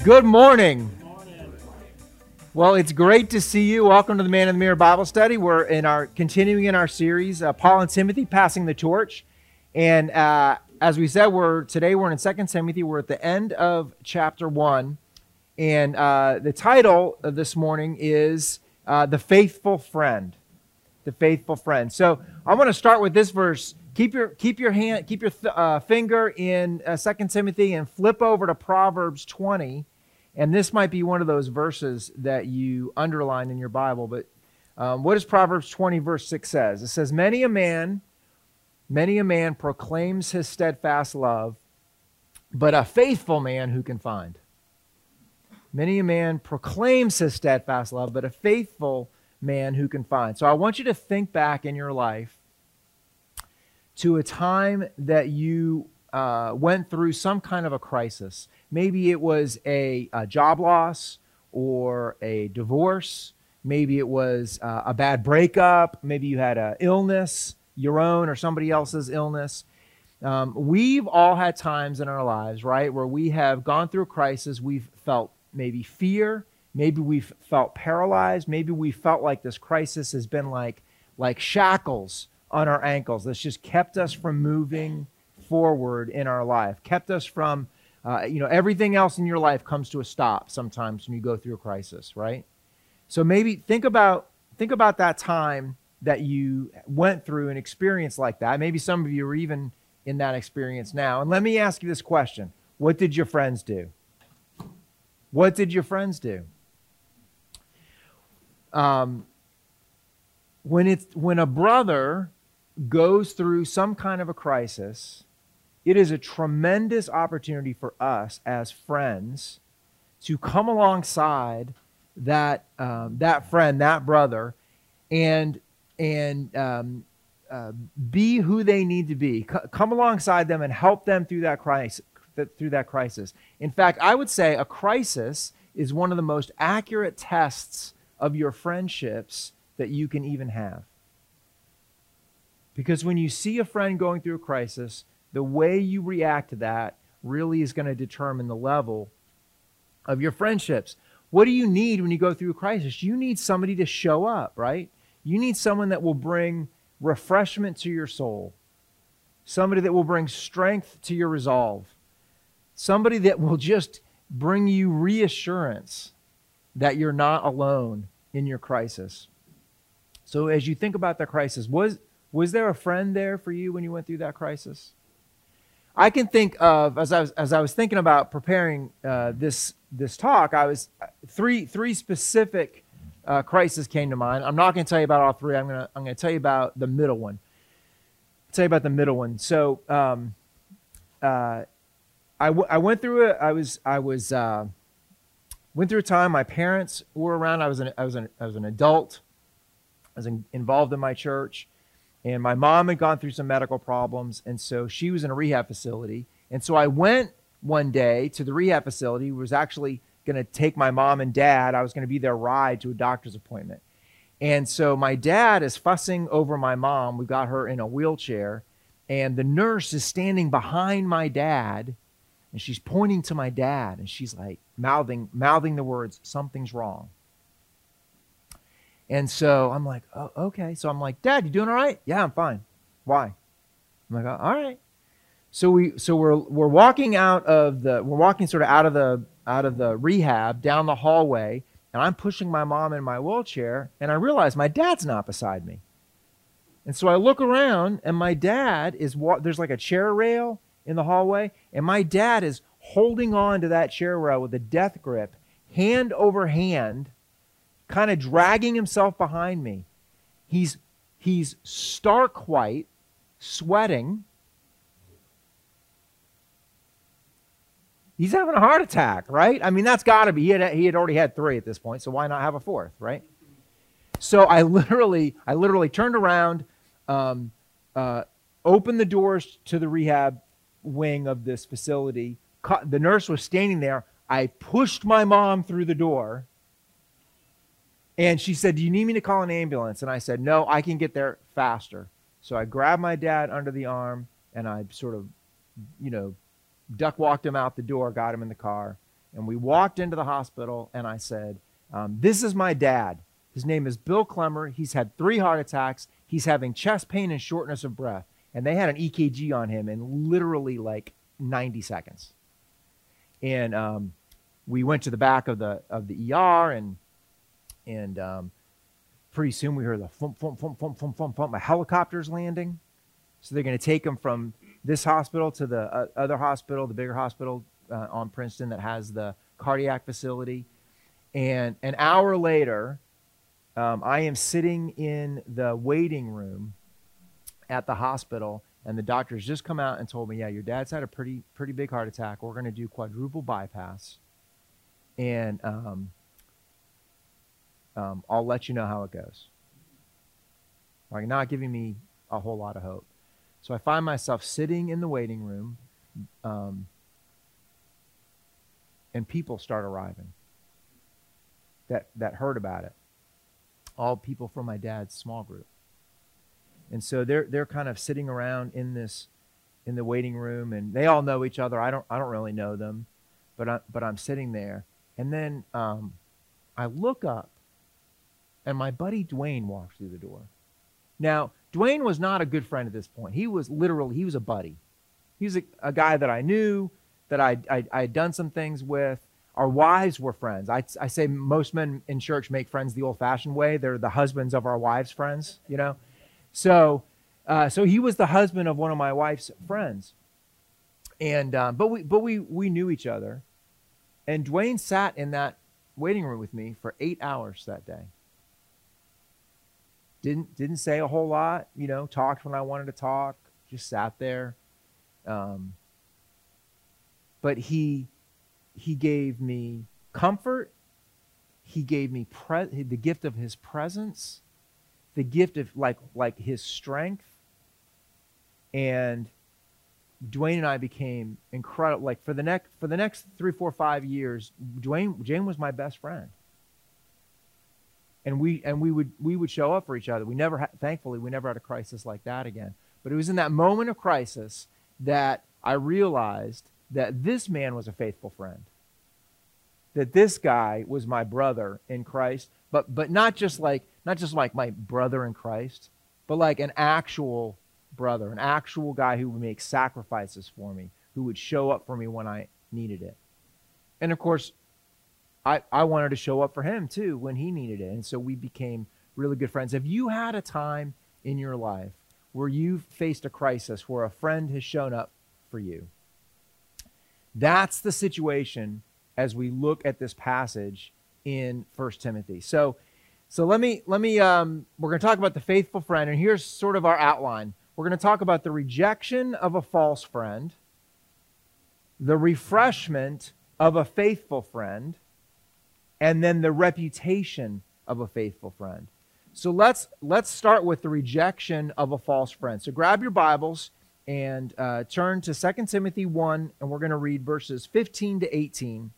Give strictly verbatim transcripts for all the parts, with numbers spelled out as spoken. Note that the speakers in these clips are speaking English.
Good morning. Well, it's great to see you. Welcome to the Man in the Mirror Bible Study. We're in our continuing in our series, uh, Paul and Timothy, passing the torch. And uh, as we said, we're today we're in Second Timothy. We're at the end of chapter one, and uh, the title of this morning is uh, "The Faithful Friend." The faithful friend. So I want to start with this verse. Keep your keep your hand keep your th- uh, finger in uh, Second Timothy and flip over to Proverbs twenty. And this might be one of those verses that you underline in your Bible. But um, what does Proverbs twenty verse six says? It says, "Many a man, many a man proclaims his steadfast love, but a faithful man who can find?" Many a man proclaims his steadfast love, but a faithful man who can find. So I want you to think back in your life to a time that you uh, went through some kind of a crisis. Maybe it was a, a job loss or a divorce. Maybe it was uh, a bad breakup. Maybe you had an illness, your own or somebody else's illness. Um, we've all had times in our lives, right, where we have gone through a crisis. We've felt maybe fear. Maybe we've felt paralyzed. Maybe we felt like this crisis has been like, like shackles on our ankles that's just kept us from moving forward in our life, kept us from, uh, you know, everything else in your life comes to a stop sometimes when you go through a crisis, right? So maybe think about think about that time that you went through an experience like that. Maybe some of you are even in that experience now. And let me ask you this question. What did your friends do? What did your friends do? Um, when it's when a brother goes through some kind of a crisis, it is a tremendous opportunity for us as friends to come alongside that um, that friend, that brother, and and um, uh, be who they need to be. C- come alongside them and help them through that crisis. Through that crisis. In fact, I would say a crisis is one of the most accurate tests of your friendships that you can even have. Because when you see a friend going through a crisis, the way you react to that really is going to determine the level of your friendships. What do you need when you go through a crisis? You need somebody to show up, right? You need someone that will bring refreshment to your soul. Somebody that will bring strength to your resolve. Somebody that will just bring you reassurance that you're not alone in your crisis. So as you think about that crisis, was was there a friend there for you when you went through that crisis? I can think of, as I was as I was thinking about preparing uh, this this talk, I was three three specific uh, crises came to mind. I'm not going to tell you about all three. I'm gonna I'm going to tell you about the middle one. I'll tell you about the middle one. So. Um, uh, I, w- I went through it. I was I was uh, went through a time. My parents were around. I was an I was an I was an adult. I was in, involved in my church, and my mom had gone through some medical problems, and so she was in a rehab facility. And so I went one day to the rehab facility. Was actually going to take my mom and dad. I was going to be their ride to a doctor's appointment. And so my dad is fussing over my mom. We got her in a wheelchair, and the nurse is standing behind my dad. And she's pointing to my dad, and she's like mouthing mouthing the words, "Something's wrong." And so I'm like, oh, okay. So I'm like, "Dad, you doing all right?" "Yeah, I'm fine." "Why?" I'm like, "All right." So we so we're we're walking out of the we're walking sort of out of the out of the rehab down the hallway, and I'm pushing my mom in my wheelchair, and I realize my dad's not beside me. And so I look around, and my dad is wa- there's like a chair rail in the hallway, and my dad is holding on to that chair rail with a death grip, hand over hand, kind of dragging himself behind me. He's he's stark white, sweating. He's having a heart attack, right? I mean, that's got to be. He had he had already had three at this point, so why not have a fourth, right? So I literally I literally turned around, um, uh, opened the doors to the rehab wing of this facility. The nurse was standing there. I pushed my mom through the door, and she said, "Do you need me to call an ambulance?" And I said, "No, I can get there faster." So I grabbed my dad under the arm, and I sort of, you know, duck walked him out the door, got him in the car, And we walked into the hospital, and I said, um, this is my dad. His name is Bill Clemmer. He's had three heart attacks. He's having chest pain and shortness of breath. And they had an E K G on him in literally like ninety seconds. And um, we went to the back of the of the E R, and and um, pretty soon we heard the thump, thump, thump, thump, thump, thump, thump. A helicopter's landing. So they're going to take him from this hospital to the uh, other hospital, the bigger hospital uh, on Princeton that has the cardiac facility. And an hour later, um, I am sitting in the waiting room at the hospital, and the doctors just come out and told me, yeah, your dad's had a pretty pretty big heart attack. We're going to do quadruple bypass, and um, um, I'll let you know how it goes. Like, not giving me a whole lot of hope. So I find myself sitting in the waiting room, um, and people start arriving that, that heard about it. All people from my dad's small group. And so they're they're kind of sitting around in this in the waiting room, and they all know each other. I don't I don't really know them, but I, but I'm sitting there, and then um, I look up, and my buddy Dwayne walks through the door. Now, Dwayne was not a good friend at this point. He was literally he was a buddy. He was a, a guy that I knew, that I I I had done some things with. Our wives were friends. I I say most men in church make friends the old-fashioned way. They're the husbands of our wives' friends, you know. So, uh, so he was the husband of one of my wife's friends, and um, but we but we we knew each other, and Dwayne sat in that waiting room with me for eight hours that day. Didn't didn't say a whole lot, you know. Talked when I wanted to talk. Just sat there, um, but he he gave me comfort. He gave me pre- the gift of his presence. The gift of like like his strength, and Dwayne and I became incredible. Like for the next for the next three, four, five years, Dwayne Dwayne was my best friend, and we and we would we would show up for each other. We never, ha- thankfully, we never had a crisis like that again. But it was in that moment of crisis that I realized that this man was a faithful friend. That this guy was my brother in Christ, but but not just like. Not just like my brother in Christ, but like an actual brother, an actual guy who would make sacrifices for me, who would show up for me when I needed it. And of course, I, I wanted to show up for him too when he needed it. And so we became really good friends. Have you had a time in your life where you've faced a crisis, where a friend has shown up for you? That's the situation as we look at this passage in First Timothy. So So let me, let me, um, we're going to talk about the faithful friend, and here's sort of our outline. We're going to talk about the rejection of a false friend, the refreshment of a faithful friend, and then the reputation of a faithful friend. So let's, let's start with the rejection of a false friend. So grab your Bibles and uh, turn to Second Timothy one, and we're going to read verses fifteen to eighteen.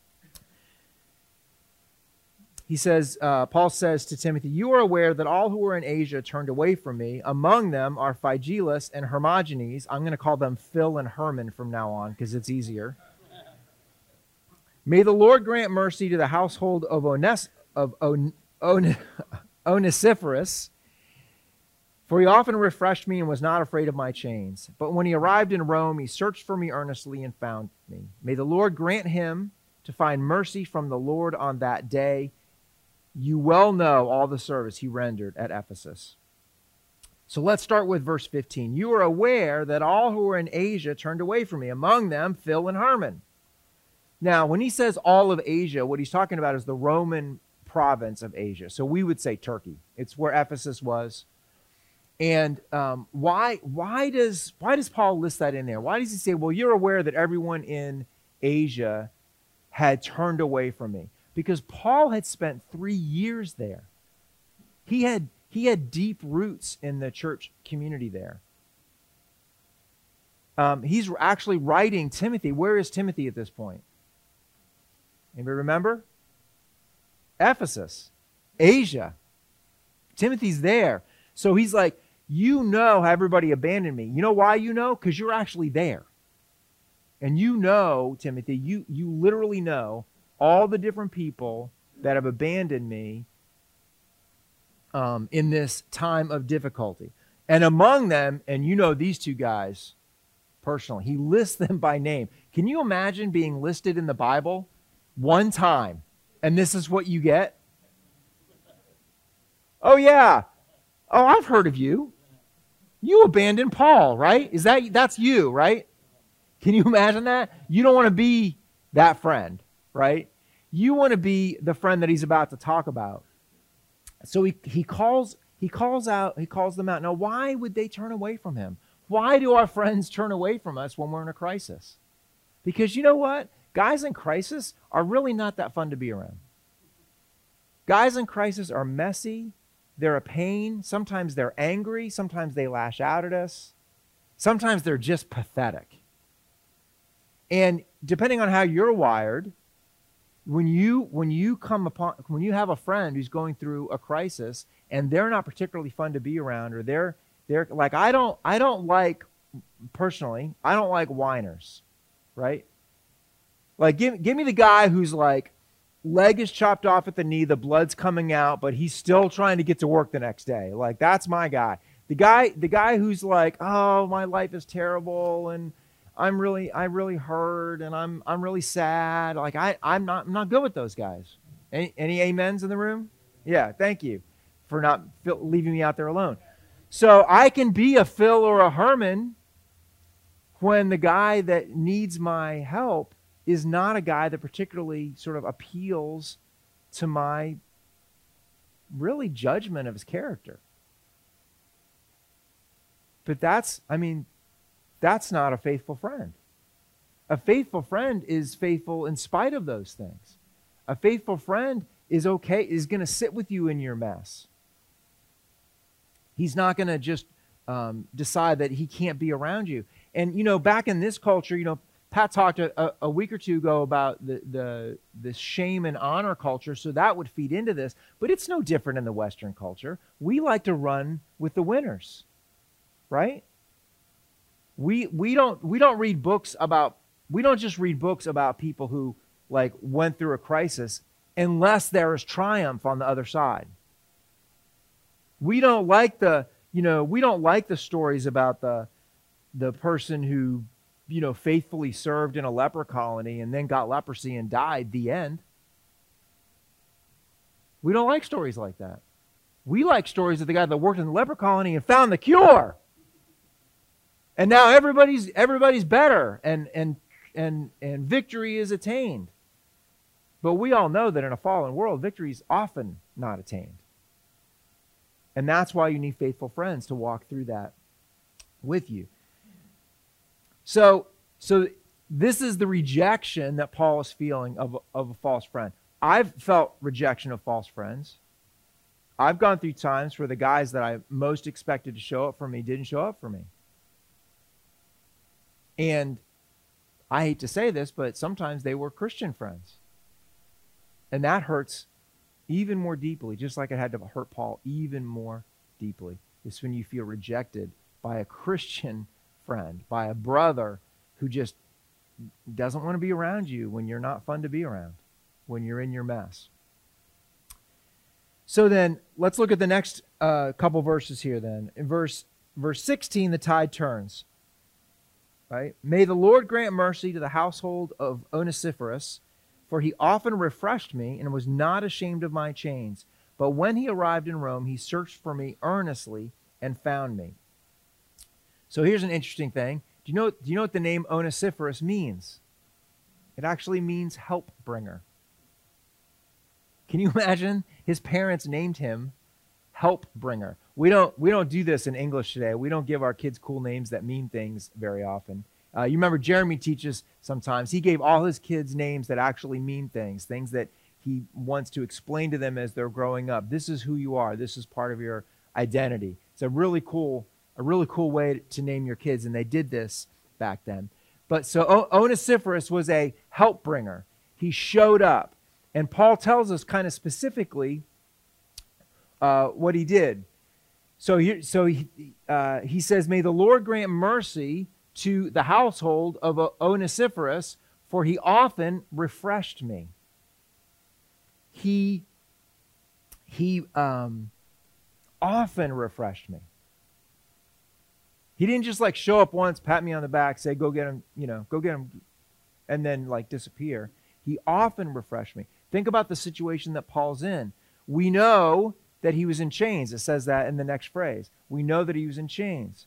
He says, uh, Paul says to Timothy, you are aware that all who were in Asia turned away from me. Among them are Phygelus and Hermogenes. I'm going to call them Phil and Herman from now on because it's easier. May the Lord grant mercy to the household of, Ones- of On- On- Onesiphorus, for he often refreshed me and was not afraid of my chains. But when he arrived in Rome, he searched for me earnestly and found me. May the Lord grant him to find mercy from the Lord on that day. You well know all the service he rendered at Ephesus. So let's start with verse fifteen. You are aware that all who were in Asia turned away from me, among them Phil and Herman. Now, when he says all of Asia, what he's talking about is the Roman province of Asia. So we would say Turkey. It's where Ephesus was. And um, why, why, does, why does Paul list that in there? Why does he say, well, you're aware that everyone in Asia had turned away from me? Because Paul had spent three years there. He had, he had deep roots in the church community there. Um, he's actually writing Timothy. Where is Timothy at this point? Anybody remember? Ephesus, Asia. Timothy's there. So he's like, you know how everybody abandoned me. You know why you know? Because you're actually there. And you know, Timothy, you, you literally know all the different people that have abandoned me um, in this time of difficulty. And among them, and you know these two guys personally, he lists them by name. Can you imagine being listed in the Bible one time, and this is what you get? Oh, yeah. Oh, I've heard of you. You abandoned Paul, right? Is that, that's you, right? Can you imagine that? You don't want to be that friend, right? You want to be the friend that he's about to talk about. So he, he calls he calls out, he calls them out. Now, why would they turn away from him? Why do our friends turn away from us when we're in a crisis? Because you know what? Guys in crisis are really not that fun to be around. Guys in crisis are messy. They're a pain. Sometimes they're angry. Sometimes they lash out at us. Sometimes they're just pathetic. And depending on how you're wired, when you when you come upon when you have a friend who's going through a crisis and they're not particularly fun to be around, or they're they're like I don't I don't like personally I don't like whiners, right? Like give give me the guy who's like leg is chopped off at the knee, the blood's coming out, but he's still trying to get to work the next day. Like that's my guy. The guy the guy who's like, oh, my life is terrible and I'm really, I really hurt, and I'm, I'm really sad. Like I, I'm not, I'm not good with those guys. Any, any amens in the room? Yeah, thank you for not leaving me out there alone. So I can be a Phil or a Herman when the guy that needs my help is not a guy that particularly sort of appeals to my really judgment of his character. But that's, I mean. That's not a faithful friend. A faithful friend is faithful in spite of those things. A faithful friend is okay, is going to sit with you in your mess. He's not going to just um, decide that he can't be around you. And, you know, back in this culture, you know, Pat talked a, a week or two ago about the, the, the shame and honor culture, so that would feed into this. But it's no different in the Western culture. We like to run with the winners, right? We we don't we don't read books about we don't just read books about people who like went through a crisis unless there is triumph on the other side. We don't like the you know we don't like the stories about the the person who you know faithfully served in a leper colony and then got leprosy and died. The end. We don't like stories like that. We like stories of the guy that worked in the leper colony and found the cure. And now everybody's everybody's better and and and and victory is attained. But we all know that in a fallen world, victory is often not attained. And that's why you need faithful friends to walk through that with you. So so this is the rejection that Paul is feeling of, of a false friend. I've felt rejection of false friends. I've gone through times where the guys that I most expected to show up for me didn't show up for me. And I hate to say this, but sometimes they were Christian friends. And that hurts even more deeply, just like it had to hurt Paul even more deeply. It's when you feel rejected by a Christian friend, by a brother who just doesn't want to be around you when you're not fun to be around, when you're in your mess. So then, let's look at the next uh, couple verses here then. In verse, verse sixteen, the tide turns. Right? May the Lord grant mercy to the household of Onesiphorus, for he often refreshed me and was not ashamed of my chains. But when he arrived in Rome, he searched for me earnestly and found me. So here's an interesting thing. Do you know, do you know what the name Onesiphorus means? It actually means help bringer. Can you imagine? His parents named him help bringer. We don't we don't do this in English today. We don't give our kids cool names that mean things very often. Uh, you remember Jeremy teaches sometimes. He gave all his kids names that actually mean things, things that he wants to explain to them as they're growing up. This is who you are. This is part of your identity. It's a really cool, a really cool way to name your kids, and they did this back then. But so o- Onesiphorus was a help bringer. He showed up, and Paul tells us kind of specifically uh, what he did. So he, so he, uh, he says, may the Lord grant mercy to the household of Onesiphorus, for he often refreshed me. He, he um, often refreshed me. He didn't just like show up once, pat me on the back, say, go get him, you know, go get him, and then like disappear. He often refreshed me. Think about the situation that Paul's in. We know that he was in chains. It says that in the next phrase. We know that he was in chains.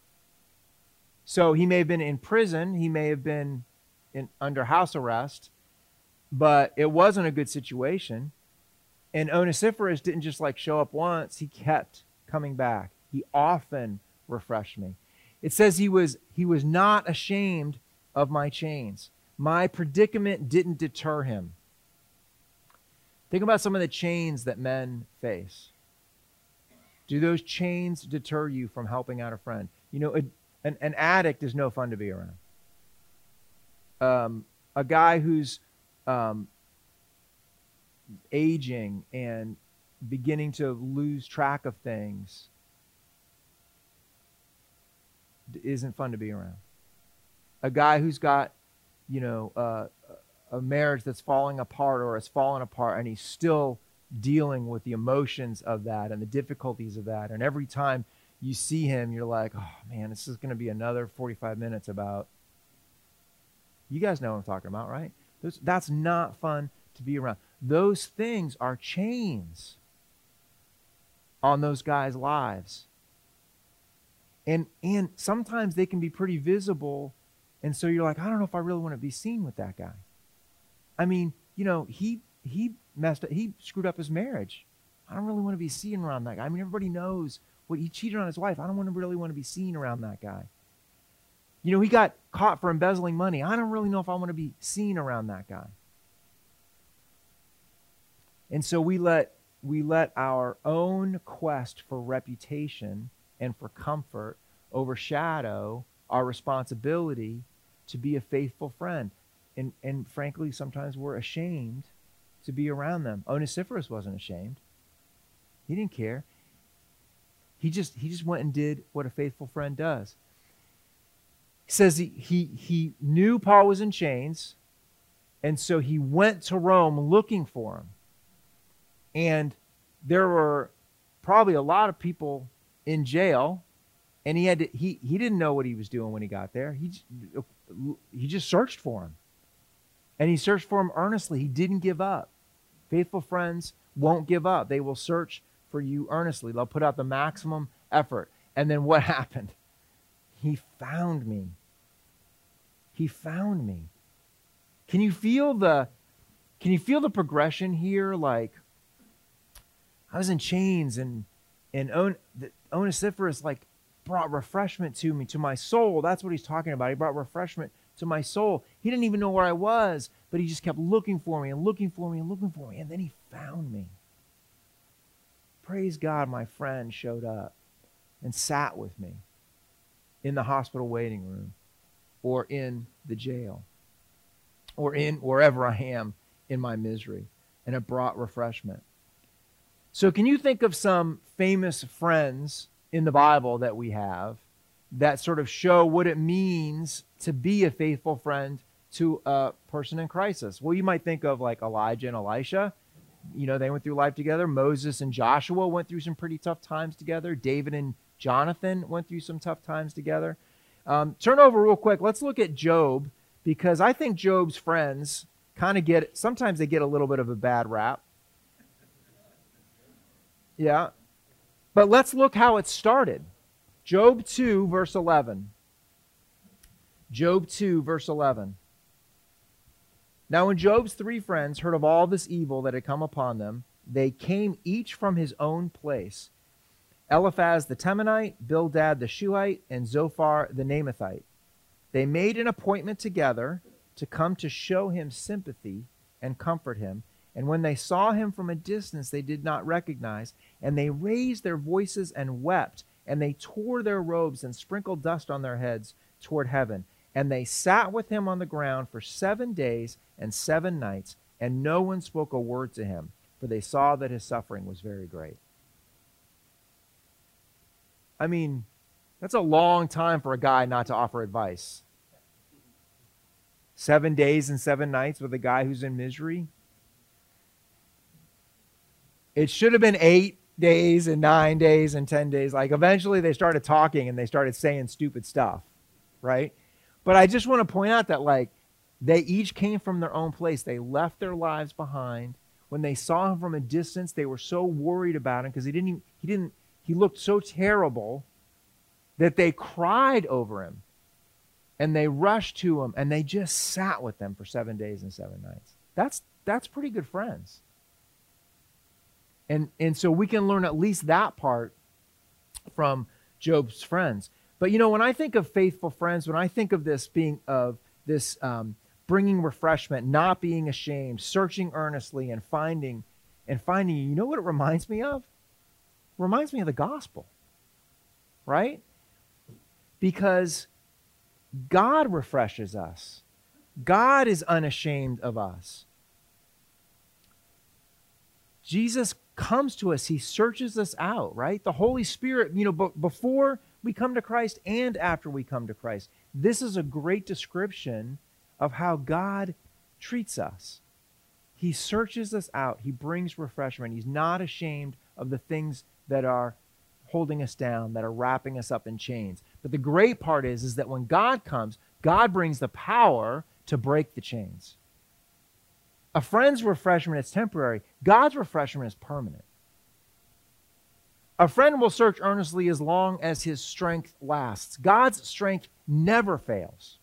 So he may have been in prison. He may have been in, under house arrest, but it wasn't a good situation. And Onesiphorus didn't just like show up once. He kept coming back. He often refreshed me. It says he was, he was not ashamed of my chains. My predicament didn't deter him. Think about some of the chains that men face. Do those chains deter you from helping out a friend? You know, a, an, an addict is no fun to be around. Um, a guy who's um, aging and beginning to lose track of things isn't fun to be around. A guy who's got, you know, uh, a marriage that's falling apart or has fallen apart, and he's still dealing with the emotions of that and the difficulties of that. And every time you see him, you're like, oh man, this is going to be another forty-five minutes about, you guys know what I'm talking about, right? Those, that's not fun to be around. Those things are chains on those guys' lives. And and sometimes they can be pretty visible, and so you're like, I don't know if I really want to be seen with that guy. I mean, you know, he he messed up, he screwed up his marriage. I don't really want to be seen around that guy. I mean, everybody knows what he cheated on his wife. I don't want to really want to be seen around that guy. You know, he got caught for embezzling money. I don't really know if I want to be seen around that guy. And so we let we let our own quest for reputation and for comfort overshadow our responsibility to be a faithful friend. And, and frankly, sometimes we're ashamed to be around them. Onesiphorus wasn't ashamed. He didn't care. He just, he just went and did what a faithful friend does. He says he, he, he knew Paul was in chains, and so he went to Rome looking for him. And there were probably a lot of people in jail, and he had to, he he didn't know what he was doing when he got there. He he just searched for him, and he searched for him earnestly. He didn't give up. Faithful friends won't give up. They will search for you earnestly. They'll put out the maximum effort. And then what happened? He found me. He found me. Can you feel the can you feel the progression here? Like, I was in chains, and and On, the, Onesiphorus like brought refreshment to me, to my soul. That's what he's talking about. He brought refreshment to my soul. He didn't even know where I was, but he just kept looking for me and looking for me and looking for me. And then he found me. Praise God, my friend showed up and sat with me in the hospital waiting room, or in the jail, or in wherever I am in my misery. And it brought refreshment. So can you think of some famous friends in the Bible that we have that sort of show what it means to be a faithful friend to a person in crisis? Well, you might think of like Elijah and Elisha. You know, they went through life together. Moses and Joshua went through some pretty tough times together. David and Jonathan went through some tough times together. Um, turn over real quick. Let's look at Job, because I think Job's friends kind of get, sometimes they get a little bit of a bad rap. Yeah. But let's look how it started. Job two, verse eleven. Job two, verse eleven. Now when Job's three friends heard of all this evil that had come upon them, they came each from his own place. Eliphaz the Temanite, Bildad the Shuhite, and Zophar the Naamathite. They made an appointment together to come to show him sympathy and comfort him. And when they saw him from a distance, they did not recognize. And they raised their voices and wept. And they tore their robes and sprinkled dust on their heads toward heaven. And they sat with him on the ground for seven days and seven nights. And no one spoke a word to him, for they saw that his suffering was very great. I mean, That's a long time for a guy not to offer advice. Seven days and seven nights with a guy who's in misery. It should have been eight days and nine days and ten days. Like eventually they started talking and they started saying stupid stuff, right? But I just want to point out that like they each came from their own place. They left their lives behind. When they saw him from a distance, they were so worried about him because he didn't, even, he didn't, he looked so terrible that they cried over him and they rushed to him and they just sat with them for seven days and seven nights. That's, that's pretty good friends. And, and so we can learn at least that part from Job's friends. But you know, when I think of faithful friends, when I think of this being of this um, bringing refreshment, not being ashamed, searching earnestly and finding and finding, you know what it reminds me of? It reminds me of the gospel, right? Because God refreshes us. God is unashamed of us. Jesus comes to us. He searches us out, right? The Holy Spirit, you know, b- before we come to Christ and after we come to Christ, this is a great description of how God treats us. He searches us out. He brings refreshment. He's not ashamed of the things that are holding us down, that are wrapping us up in chains. But the great part is, is that when God comes, God brings the power to break the chains. A friend's refreshment is temporary. God's refreshment is permanent. A friend will search earnestly as long as his strength lasts. God's strength never fails.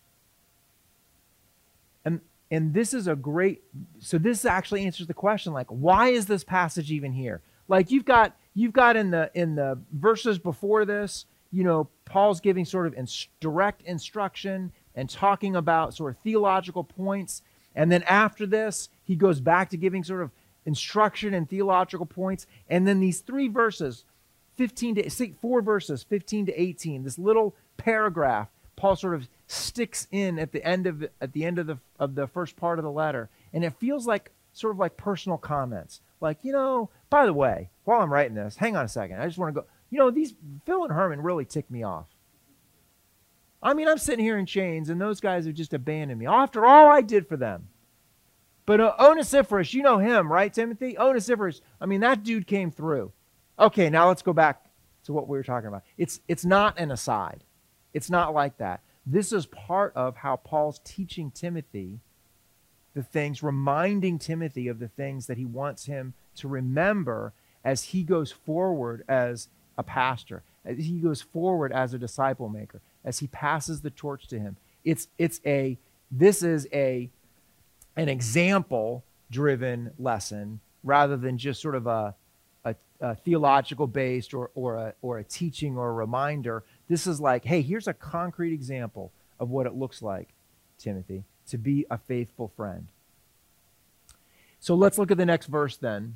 And, and this is a great, so this actually answers the question, like, why is this passage even here? Like you've got, you've got in the, in the verses before this, you know, Paul's giving sort of ins- direct instruction and talking about sort of theological points. And then after this, he goes back to giving sort of instruction and theological points. And then these three verses, fifteen to four verses, fifteen to eighteen, this little paragraph, Paul sort of sticks in at the end of at the end of the of the first part of the letter, and it feels like sort of like personal comments, like, you know, by the way, while I'm writing this, hang on a second, I just want to go, you know, these Phil and Herman really ticked me off. I mean, I'm sitting here in chains, and those guys have just abandoned me after all I did for them. But uh, Onesiphorus, you know him, right, Timothy? Onesiphorus, I mean, that dude came through. Okay, now let's go back to what we were talking about. It's it's not an aside. It's not like that. This is part of how Paul's teaching Timothy the things, reminding Timothy of the things that he wants him to remember as he goes forward as a pastor, as he goes forward as a disciple maker, as he passes the torch to him. It's it's a this is a an example driven lesson rather than just sort of a a, a theological based or or a or a teaching or a reminder. This is like, hey, here's a concrete example of what it looks like, Timothy, to be a faithful friend. So let's look at the next verse then.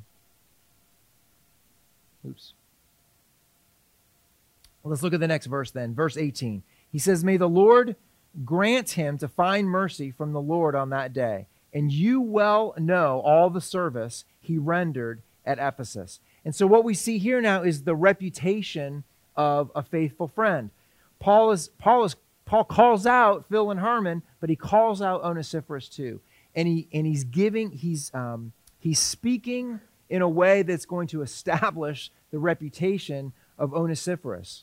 Oops. Let's look at the next verse then. Verse eighteen. He says, may the Lord grant him to find mercy from the Lord on that day. And you well know all the service he rendered at Ephesus. And so what we see here now is the reputation of a faithful friend. Paul is Paul is Paul calls out Phil and Herman, but he calls out Onesiphorus too. And he and he's giving, he's um, he's speaking in a way that's going to establish the reputation of Onesiphorus.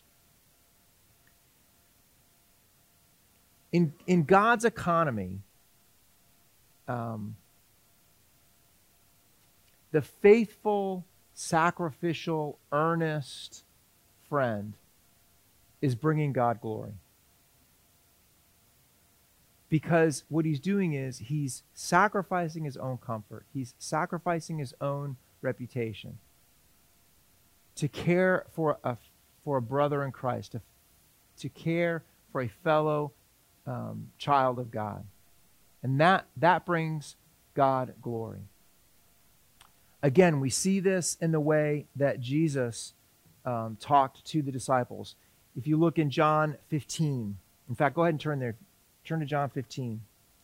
In in God's economy, um, the faithful, sacrificial, earnest friend is bringing God glory. Because what he's doing is he's sacrificing his own comfort. He's sacrificing his own reputation to care for a, for a brother in Christ, to, to care for a fellow um, child of God. And that, that brings God glory. Again, we see this in the way that Jesus um, talked to the disciples. If you look in John fifteen, in fact, go ahead and turn there. Turn to John fifteen.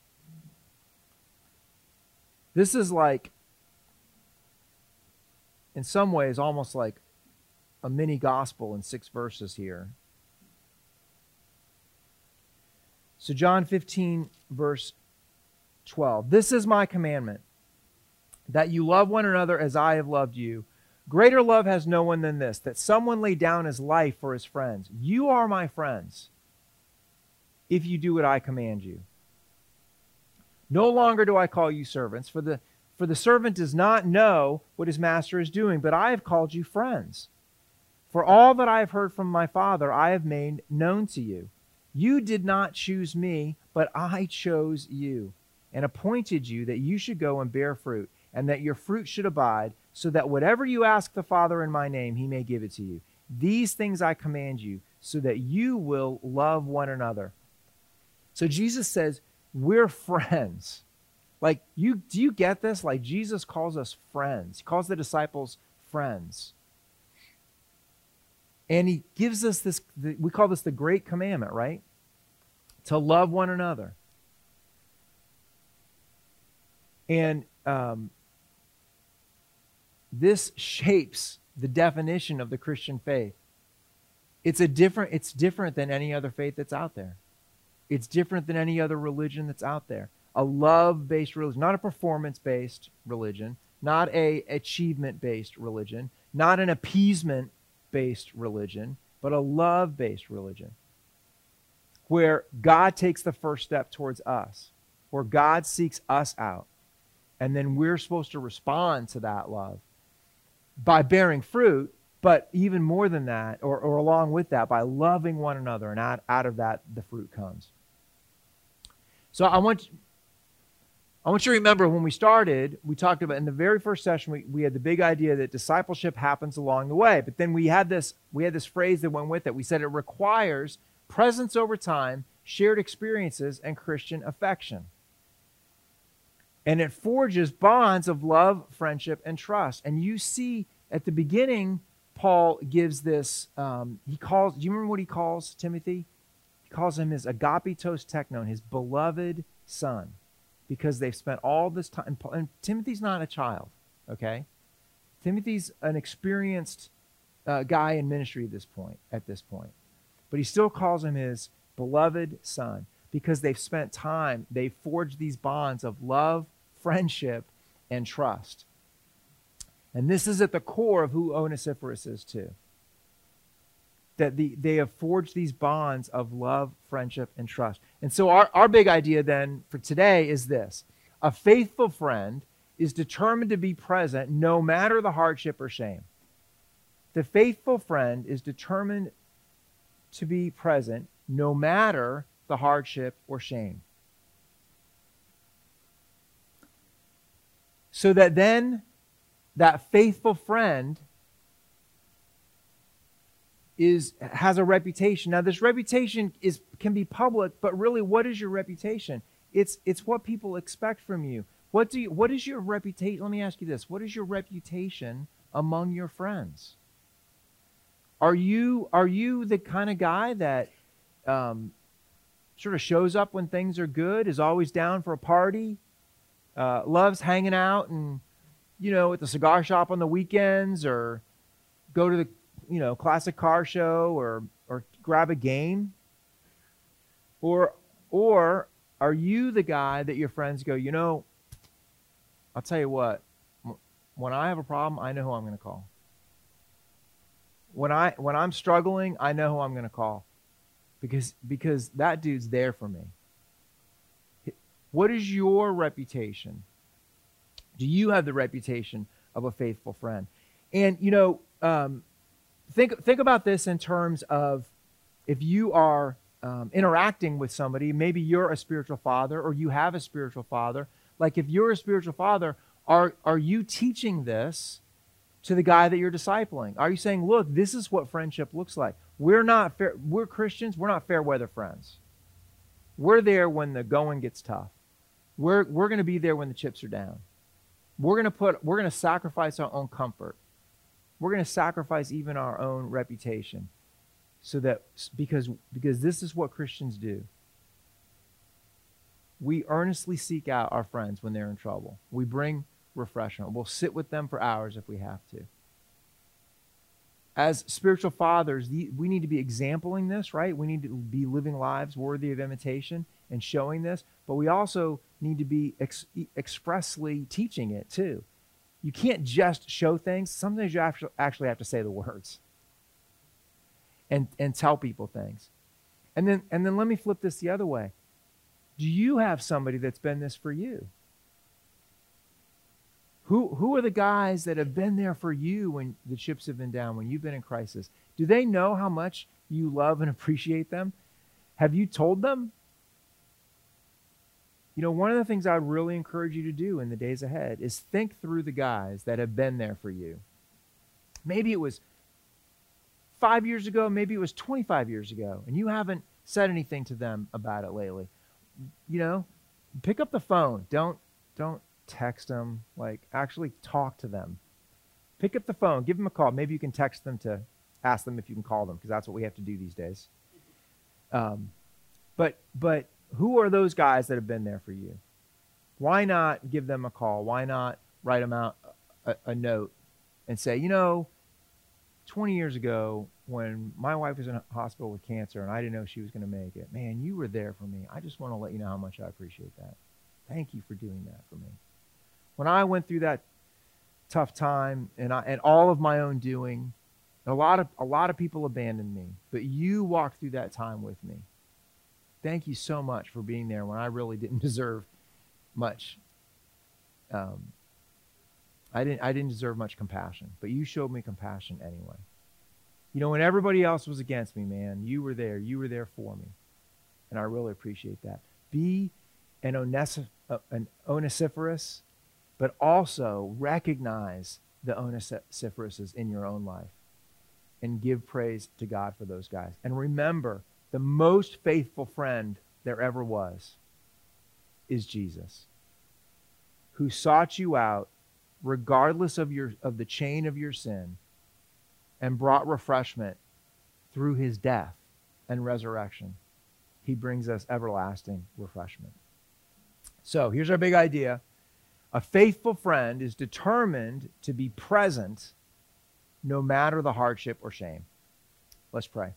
This is like, in some ways, almost like a mini gospel in six verses here. So John fifteen, verse twelve. This is my commandment, that you love one another as I have loved you. Greater love has no one than this, that someone lay down his life for his friends. You are my friends if you do what I command you. No longer do I call you servants, for the, for the servant does not know what his master is doing, but I have called you friends. For all that I have heard from my Father, I have made known to you. You did not choose me, but I chose you and appointed you that you should go and bear fruit, and that your fruit should abide, so that whatever you ask the Father in my name, he may give it to you. These things I command you, so that you will love one another. So Jesus says, we're friends. Like, you, do you get this? Like, Jesus calls us friends. He calls the disciples friends. And he gives us this, we call this the great commandment, right? To love one another. And um, this shapes the definition of the Christian faith. It's a different, it's different than any other faith that's out there. It's different than any other religion that's out there. A love-based religion, not a performance-based religion, not a achievement-based religion, not an appeasement-based religion, but a love-based religion, where God takes the first step towards us, where God seeks us out, and then we're supposed to respond to that love by bearing fruit, but even more than that, or, or along with that, by loving one another, and out, out of that, the fruit comes. So I want, I want you to remember when we started, we talked about, in the very first session, we, we had the big idea that discipleship happens along the way, but then we had this, we had this phrase that went with it. We said it requires presence over time, shared experiences, and Christian affection. And it forges bonds of love, friendship, and trust. And you see at the beginning, Paul gives this, um, he calls, do you remember what he calls Timothy? He calls him his agapitos teknon, his beloved son, because they've spent all this time, and Timothy's not a child, okay? Timothy's an experienced uh, guy in ministry at this point, at this point. But he still calls him his beloved son, because they've spent time, they've forged these bonds of love, friendship, and trust. And this is at the core of who Onesiphorus is too. That the, they have forged these bonds of love, friendship, and trust. And so our, our big idea then for today is this. A faithful friend is determined to be present no matter the hardship or shame. The faithful friend is determined to be present no matter the hardship or shame. So that then that faithful friend is has a reputation. Now, this reputation is can be public, but really, what is your reputation? It's it's what people expect from you. What do you, what is your reputation? Let me ask you this. What is your reputation among your friends? Are you are you the kind of guy that um, sort of shows up when things are good, is always down for a party, uh, loves hanging out and, you know, at the cigar shop on the weekends, or go to the, you know, classic car show, or or grab a game? Or or are you the guy that your friends go, you know, I'll tell you what, when I have a problem, I know who I'm going to call. When I when I'm struggling, I know who I'm going to call, because because that dude's there for me. What is your reputation? Do you have the reputation of a faithful friend? And, you know, um, think think about this in terms of if you are um, interacting with somebody, maybe you're a spiritual father or you have a spiritual father. Like, if you're a spiritual father, are are you teaching this to the guy that you're discipling? Are you saying, look, this is what friendship looks like? We're not fair, we're Christians, we're not fair weather friends. We're there when the going gets tough. We're we're going to be there when the chips are down. We're going to put we're going to sacrifice our own comfort. We're going to sacrifice even our own reputation, so that because because this is what Christians do. We earnestly seek out our friends when they're in trouble. We bring refreshment. We'll sit with them for hours if we have to. as spiritual fathers, the, we need to be exempling this, right? We need to be living lives worthy of imitation and showing this, but we also need to be ex- expressly teaching it too. You can't just show things. Sometimes you actually have to say the words and, and tell people things. And then, and then let me flip this the other way. Do you have somebody that's been this for you? Who, who are the guys that have been there for you when the chips have been down, when you've been in crisis? Do they know how much you love and appreciate them? Have you told them? You know, one of the things I would really encourage you to do in the days ahead is think through the guys that have been there for you. Maybe it was five years ago, maybe it was twenty-five years ago, and you haven't said anything to them about it lately. You know, pick up the phone. Don't, don't text them. Like, actually talk to them. Pick up the phone. Give them a call. Maybe you can text them to ask them if you can call them, because that's what we have to do these days. Um, but, but who are those guys that have been there for you? Why not give them a call? Why not write them out a, a note and say, you know, twenty years ago when my wife was in a hospital with cancer and I didn't know she was going to make it, man, you were there for me. I just want to let you know how much I appreciate that. Thank you for doing that for me. When I went through that tough time and I, and all of my own doing, a lot of a lot of people abandoned me, but you walked through that time with me. Thank you so much for being there when I really didn't deserve much. Um, I didn't I didn't deserve much compassion, but you showed me compassion anyway. You know, when everybody else was against me, man, you were there. You were there for me. And I really appreciate that. Be an, onesif- uh, an onesiferous, but also recognize the onesiferouses in your own life and give praise to God for those guys. And remember, the most faithful friend there ever was is Jesus, who sought you out regardless of your of the chain of your sin and brought refreshment through his death and resurrection. He brings us everlasting refreshment. So here's our big idea. A faithful friend is determined to be present no matter the hardship or shame. Let's pray.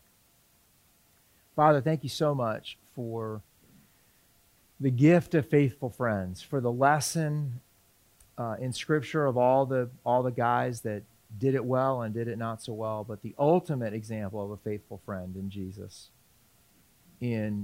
Father, thank you so much for the gift of faithful friends, for the lesson uh, in Scripture of all the all the guys that did it well and did it not so well, but the ultimate example of a faithful friend in Jesus, in,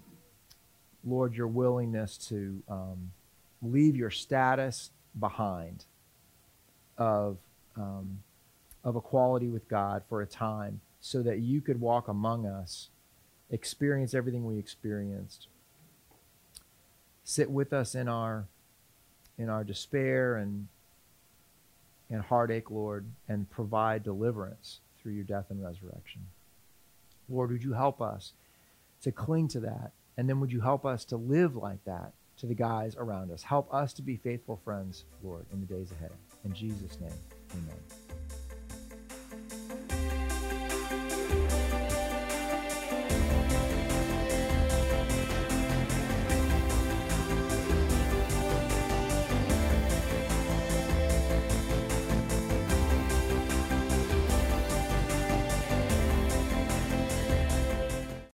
Lord, your willingness to um, leave your status behind of, um, of equality with God for a time so that you could walk among us, experience everything we experienced, sit with us in our, in our despair and and heartache, Lord, and provide deliverance through your death and resurrection. Lord, would you help us to cling to that? And then would you help us to live like that to the guys around us? Help us to be faithful friends, Lord, in the days ahead. In Jesus' name, amen.